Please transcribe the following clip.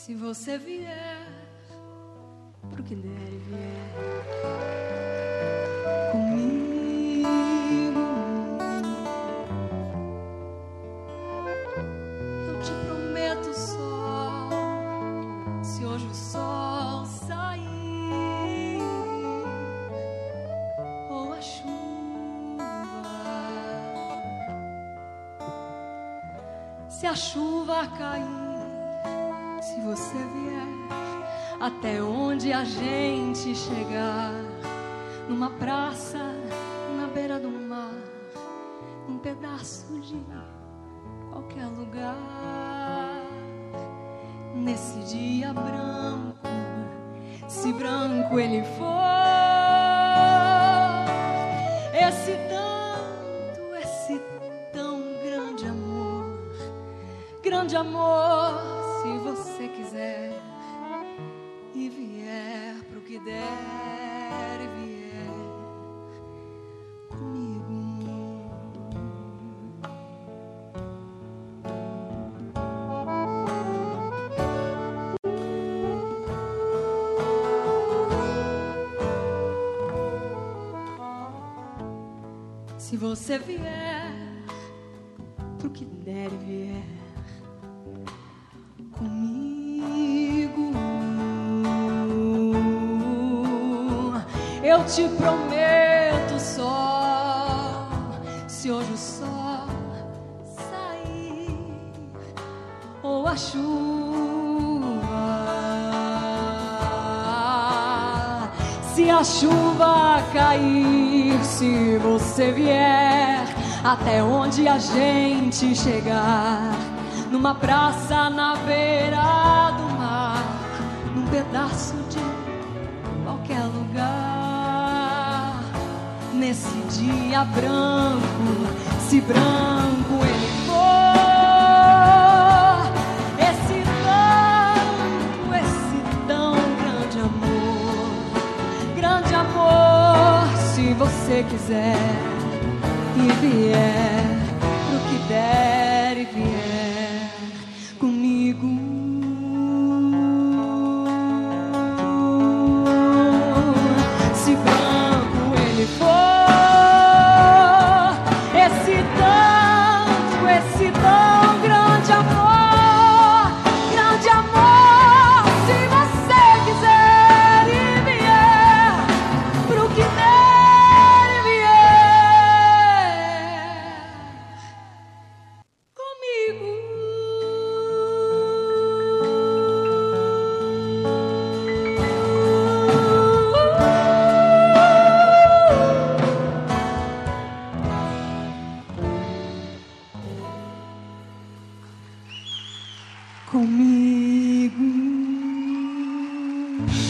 Se você vier, pro que der e vier comigo, eu te prometo sol. Se hoje o sol sair ou a chuva, se a chuva cair, se você vier até onde a gente chegar, numa praça, na beira do mar, num pedaço de qualquer lugar, nesse dia branco, se branco ele for, esse tão grande amor, se você quiser e vier pro que der e vier comigo. Se você vier pro que der e vier comigo, eu te prometo sol. Se hoje o sol sair ou a chuva, se a chuva cair, se você vier até onde a gente chegar, numa praça na beira do mar, num pedaço de qualquer lugar, nesse dia branco, se branco ele for, esse tão grande amor, se você quiser e vier pro que der e vier comigo. Se branco ele for, esse tão grande amor, se você quiser e vier pro que der e vier comigo. Comigo.